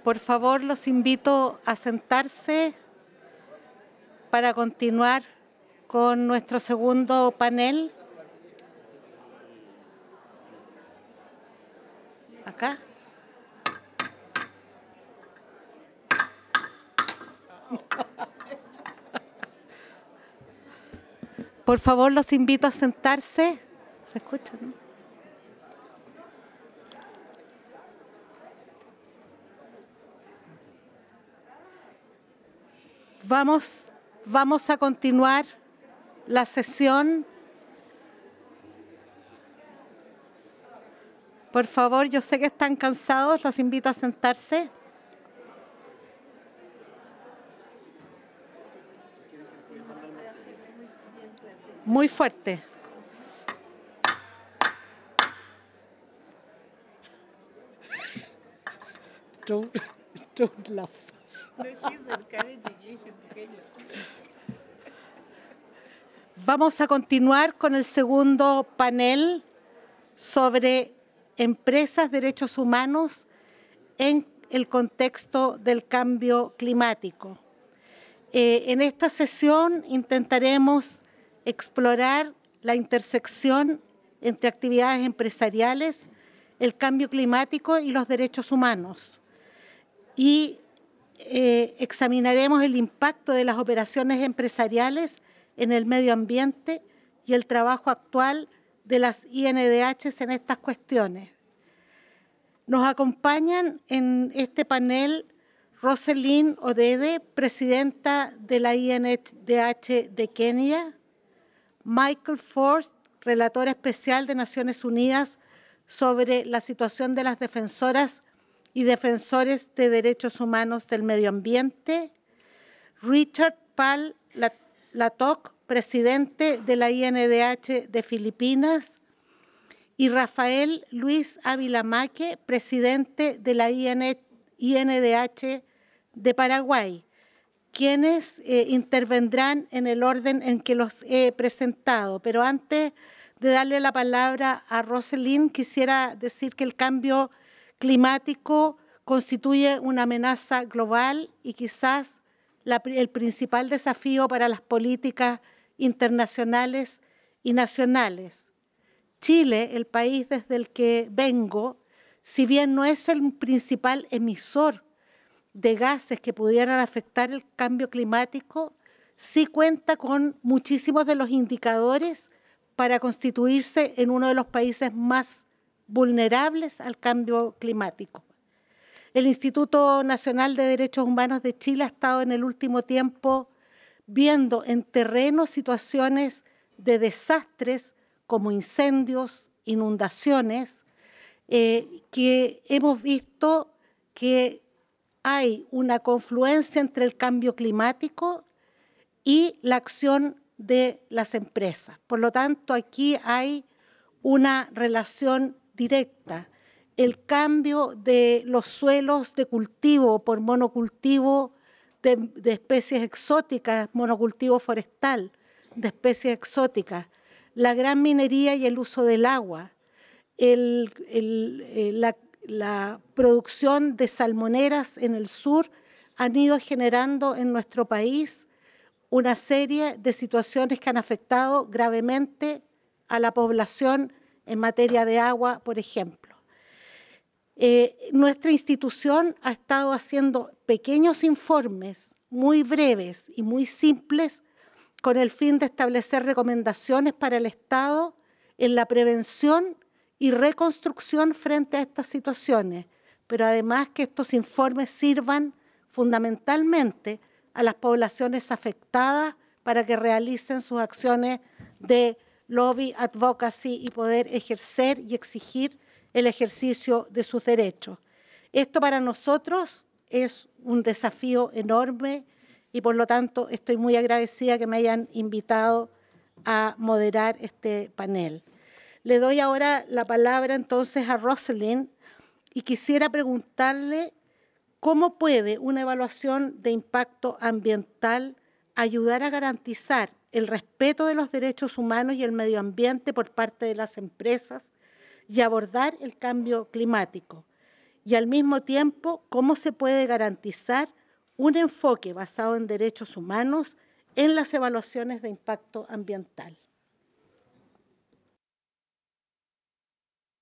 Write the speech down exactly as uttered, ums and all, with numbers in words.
Por favor, los invito a sentarse para continuar con nuestro segundo panel. Acá. Por favor, los invito a sentarse. ¿Se escucha, no? Vamos, vamos a continuar la sesión. Por favor, yo sé que están cansados, los invito a sentarse. Muy fuerte. Don't, don't laugh. No, she's encouraging you, she's pequeña. Vamos a continuar con el segundo panel sobre empresas, derechos humanos en el contexto del cambio climático. Eh, en esta sesión intentaremos explorar la intersección entre actividades empresariales, el cambio climático y los derechos humanos. Y eh, examinaremos el impacto de las operaciones empresariales en el medio ambiente y el trabajo actual de las I N D H en estas cuestiones. Nos acompañan en este panel Rosalind Odede, presidenta de la I N D H de Kenia, Michael Forst, relator especial de Naciones Unidas sobre la situación de las defensoras y defensores de derechos humanos del medio ambiente, Richard Pal Latok, presidente de la I N D H de Filipinas, y Rafael Luis Ávila Maque, presidente de la I N D H de Paraguay, quienes eh, intervendrán en el orden en que los he presentado. Pero antes de darle la palabra a Rosalind, quisiera decir que el cambio climático constituye una amenaza global y quizás la, el principal desafío para las políticas internacionales y nacionales. Chile, el país desde el que vengo, si bien no es el principal emisor de gases que pudieran afectar el cambio climático, sí cuenta con muchísimos de los indicadores para constituirse en uno de los países más vulnerables al cambio climático. El Instituto Nacional de Derechos Humanos de Chile ha estado en el último tiempo viendo en terreno situaciones de desastres como incendios, inundaciones, eh, que hemos visto que hay una confluencia entre el cambio climático y la acción de las empresas. Por lo tanto, aquí hay una relación directa. El cambio de los suelos de cultivo por monocultivo de, de especies exóticas, monocultivo forestal de especies exóticas, la gran minería y el uso del agua, el, el, eh, la, la producción de salmoneras en el sur han ido generando en nuestro país una serie de situaciones que han afectado gravemente a la población en materia de agua, por ejemplo. Eh, nuestra institución ha estado haciendo pequeños informes muy breves y muy simples con el fin de establecer recomendaciones para el Estado en la prevención y reconstrucción frente a estas situaciones, pero además que estos informes sirvan fundamentalmente a las poblaciones afectadas para que realicen sus acciones de lobby, advocacy y poder ejercer y exigir el ejercicio de sus derechos. Esto para nosotros es un desafío enorme y por lo tanto estoy muy agradecida que me hayan invitado a moderar este panel. Le doy ahora la palabra entonces a Rosalind y quisiera preguntarle cómo puede una evaluación de impacto ambiental ayudar a garantizar el respeto de los derechos humanos y el medio ambiente por parte de las empresas y abordar el cambio climático. y al mismo tiempo cómo se puede garantizar un enfoque basado en derechos humanos en las evaluaciones de impacto ambiental.